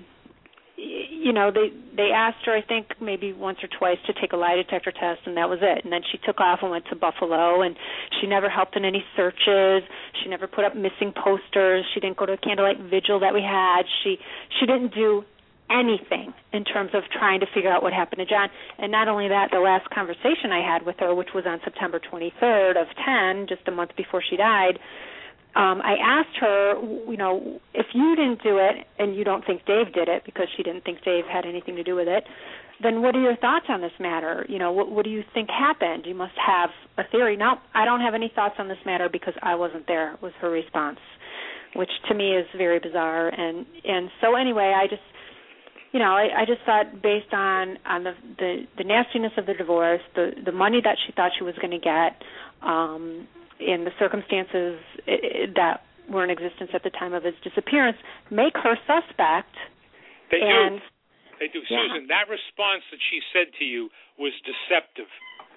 they asked her, I think, maybe once or twice to take a lie detector test, and that was it. And then she took off and went to Buffalo, and she never helped in any searches. She never put up missing posters. She didn't go to a candlelight vigil that we had. She didn't do anything in terms of trying to figure out what happened to John. And not only that, the last conversation I had with her, which was on September 23rd of 10, just a month before she died, I asked her, if you didn't do it and you don't think Dave did it, because she didn't think Dave had anything to do with it, then what are your thoughts on this matter? What do you think happened? You must have a theory. No, I don't have any thoughts on this matter because I wasn't there, was her response, which to me is very bizarre. And so anyway, I just thought, based on the nastiness of the divorce, the money that she thought she was going to get, in the circumstances that were in existence at the time of his disappearance, make her suspect. They do. Yeah. Susan, that response that she said to you was deceptive.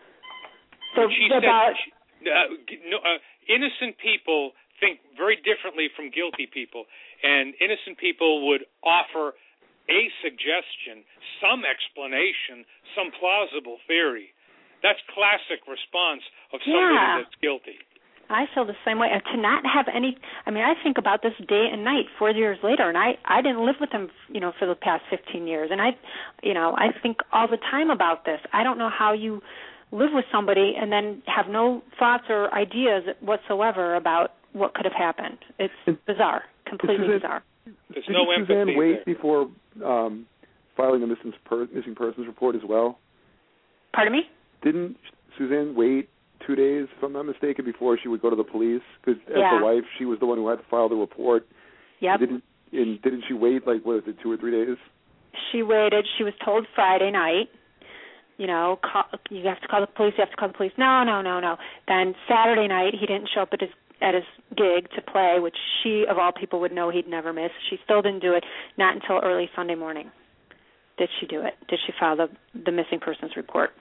Innocent people think very differently from guilty people, and innocent people would offer a suggestion, some explanation, some plausible theory. That's classic response of somebody that's guilty. I feel the same way. And to not have any, I think about this day and night 4 years later, and I didn't live with him, for the past 15 years. And I think all the time about this. I don't know how you live with somebody and then have no thoughts or ideas whatsoever about what could have happened. It's bizarre, completely bizarre. There's no empathy. Did Suzanne wait before filing a missing persons report as well? Pardon me? Didn't Suzanne wait 2 days, if I'm not mistaken, before she would go to the police? Because as the wife, she was the one who had to file the report. Yep. Didn't she wait, 2 or 3 days? She waited. She was told Friday night, you have to call the police, No. Then Saturday night, he didn't show up at his gig to play, which she, of all people, would know he'd never miss. She still didn't do it, not until early Sunday morning did she do it. Did she file the missing persons report.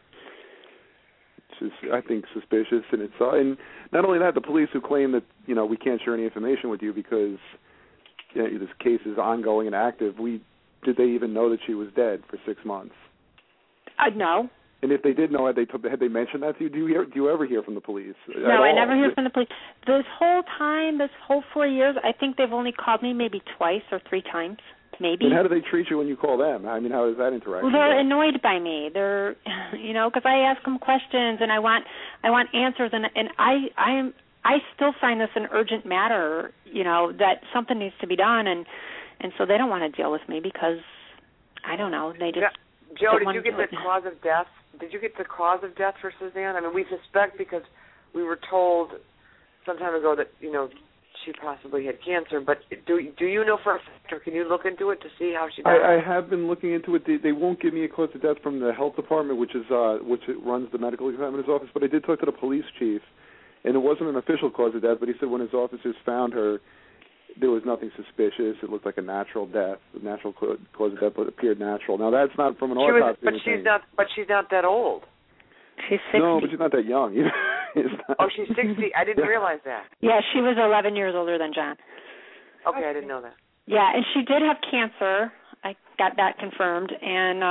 Is, I think, suspicious, and not only that, the police who claim that we can't share any information with you because this case is ongoing and active. Did they even know that she was dead for 6 months? No. And if they did know, had they mentioned that to you? Do you ever hear from the police? No, I never hear from the police. This whole 4 years, I think they've only called me maybe twice or 3 times. Maybe. And how do they treat you when you call them? How is that interaction? Well, they're annoyed by me. They're, because I ask them questions and I want answers, and I still find this an urgent matter, that something needs to be done, and so they don't want to deal with me because I don't know. They just. Joe, did you get the cause of death? Did you get the cause of death for Suzanne? We suspect because we were told some time ago that she possibly had cancer. But do you know for a fact, or can you look into it to see how she died? I have been looking into it. They won't give me a cause of death from the health department, which runs the medical examiner's office. But I did talk to the police chief, and it wasn't an official cause of death. But he said when his officers found her, there was nothing suspicious. It looked like a natural death. The natural cause of death appeared natural. Now that's not from an autopsy. But she's not that old. She's 60. No, but she's not that young. Oh, she's 60. I didn't realize that. Yeah, she was 11 years older than John. Okay, I didn't know that. Yeah, and she did have cancer. I got that confirmed, and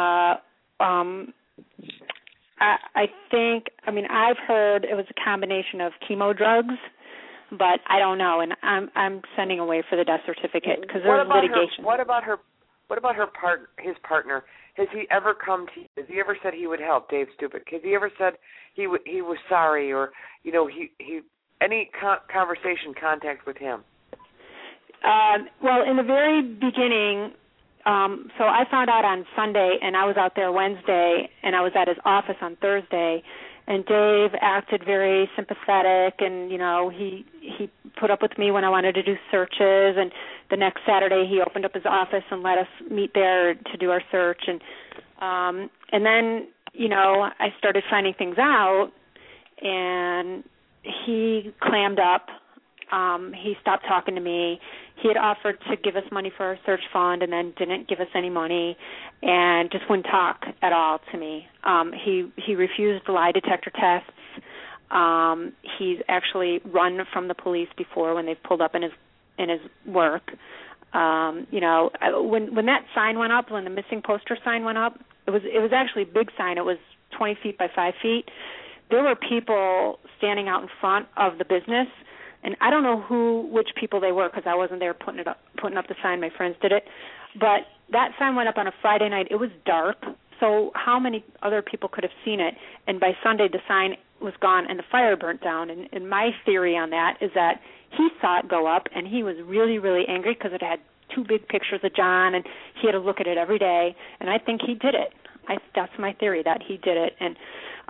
I think. I mean, I've heard it was a combination of chemo drugs, but I don't know. And I'm sending away for the death certificate because there's litigation. What about his partner? Has he ever come to you? Has he ever said he would help, Dave Stupik? Has he ever said he was sorry, or he any conversation, contact with him? Well, in the very beginning, so I found out on Sunday, and I was out there Wednesday, and I was at his office on Thursday, and Dave acted very sympathetic, and he put up with me when I wanted to do searches, and the next Saturday he opened up his office and let us meet there to do our search, and then I started finding things out, and he clammed up. He stopped talking to me. He had offered to give us money for our search fund and then didn't give us any money and just wouldn't talk at all to me. He refused lie detector tests. He's actually run from the police before when they've pulled up in his work. When that sign went up, when the missing poster sign went up, it was actually a big sign. It was 20 feet by 5 feet. There were people standing out in front of the business. And I don't know which people they were because I wasn't there putting up the sign. My friends did it. But that sign went up on a Friday night. It was dark, so how many other people could have seen it? And by Sunday, the sign was gone and the fire burnt down. And my theory on that is that he saw it go up, and he was really, really angry because it had 2 big pictures of John, and he had to look at it every day. And I think he did it. That's my theory, that he did it. And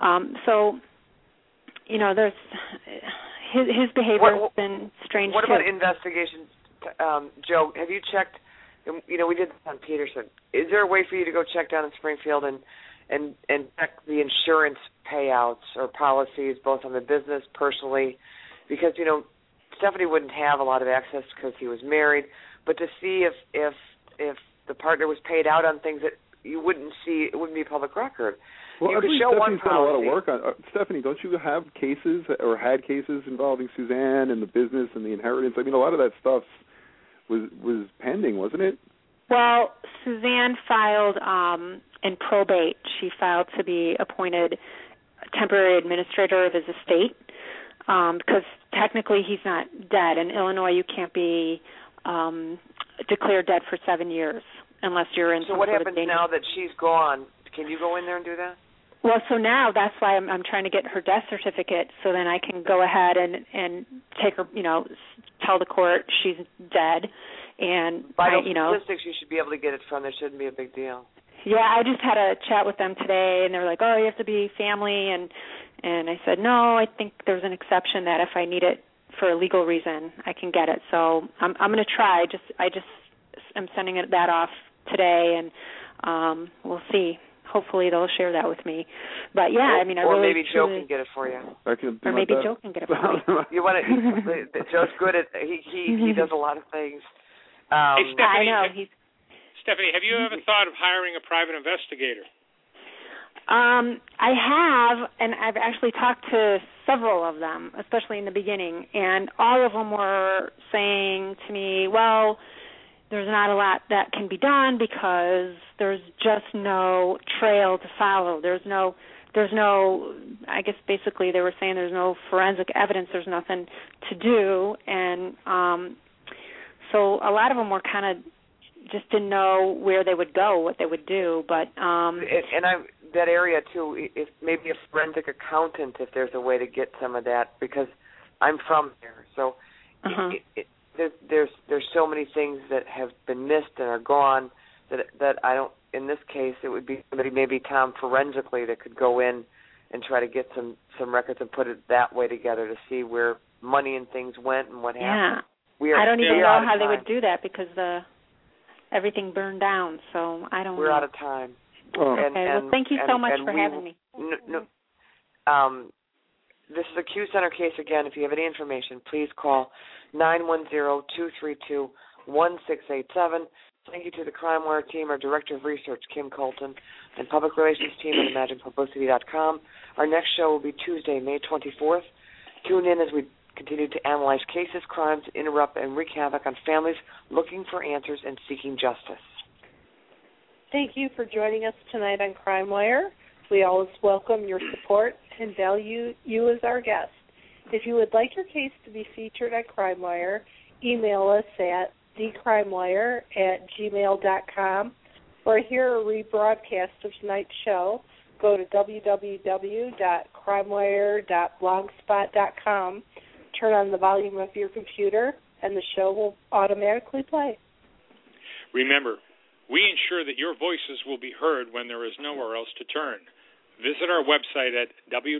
there's... His behavior has been strange, What too. about investigations, Joe? Have you checked, we did this on Peterson. Is there a way for you to go check down in Springfield and check the insurance payouts or policies, both on the business, personally? Because, Stephanie wouldn't have a lot of access because he was married, but to see if the partner was paid out on things that you wouldn't see, it wouldn't be public record. Well, you could show Stephanie's done a lot of work on. Stephanie, don't you have cases or had cases involving Suzanne and the business and the inheritance? I mean, a lot of that stuff was pending, wasn't it? Well, Suzanne filed in probate. She filed to be appointed temporary administrator of his estate because technically he's not dead. In Illinois, you can't be declared dead for 7 years unless you're in some sort of danger. So what happens now that she's gone? Can you go in there and do that? Well, so now that's why I'm trying to get her death certificate so then I can go ahead and take her, tell the court she's dead. And by those statistics, you should be able to get it from. There shouldn't be a big deal. Yeah, I just had a chat with them today, and they were like, "Oh, you have to be family," and I said, "No, I think there's an exception that if I need it for a legal reason, I can get it." So I'm going to try. I'm sending that off today, and we'll see. Hopefully they'll share that with me. But yeah, I mean, or maybe Joe can get it for you. Or maybe Joe can get it for me. You want to? Joe's good at. He does a lot of things. Hey, Stephanie, I know. Stephanie, have you ever thought of hiring a private investigator? I have, and I've actually talked to several of them, especially in the beginning, and all of them were saying to me, well, there's not a lot that can be done because there's just no trail to follow. There's no, I guess basically they were saying there's no forensic evidence, there's nothing to do, and so a lot of them were kind of just didn't know where they would go, what they would do, but... that area, too, if maybe a forensic accountant, if there's a way to get some of that, because I'm from there, so there's so many things that have been missed and are gone that I don't, in this case, it would be somebody, maybe Tom forensically, that could go in and try to get some records and put it that way together to see where money and things went and what happened. I don't even we're know out of how they time. would do that because everything burned down. So I don't know. We're out of time. Oh. Okay. Well, thank you so much for having me. This is a Q Center case again. If you have any information, please call 910-232-1687. Thank you to the CrimeWire team, our Director of Research, Kim Colton, and Public Relations team at ImaginePublicity.com. Our next show will be Tuesday, May 24th. Tune in as we continue to analyze cases, crimes, interrupt, and wreak havoc on families looking for answers and seeking justice. Thank you for joining us tonight on CrimeWire. We always welcome your support and value you as our guest. If you would like your case to be featured at CrimeWire, email us at thecrimewire@gmail.com or hear a rebroadcast of tonight's show. Go to www.crimewire.blogspot.com, turn on the volume of your computer, and the show will automatically play. Remember, we ensure that your voices will be heard when there is nowhere else to turn. Visit our website at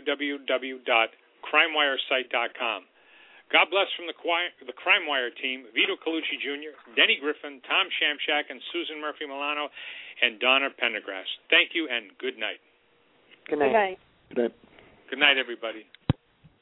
www.crimewiresite.com. God bless from the CrimeWire team, Vito Colucci Jr., Denny Griffin, Tom Shamshak, and Susan Murphy-Milano, and Donna Pendergrass. Thank you and good night. Good night. Good night. Good night, everybody.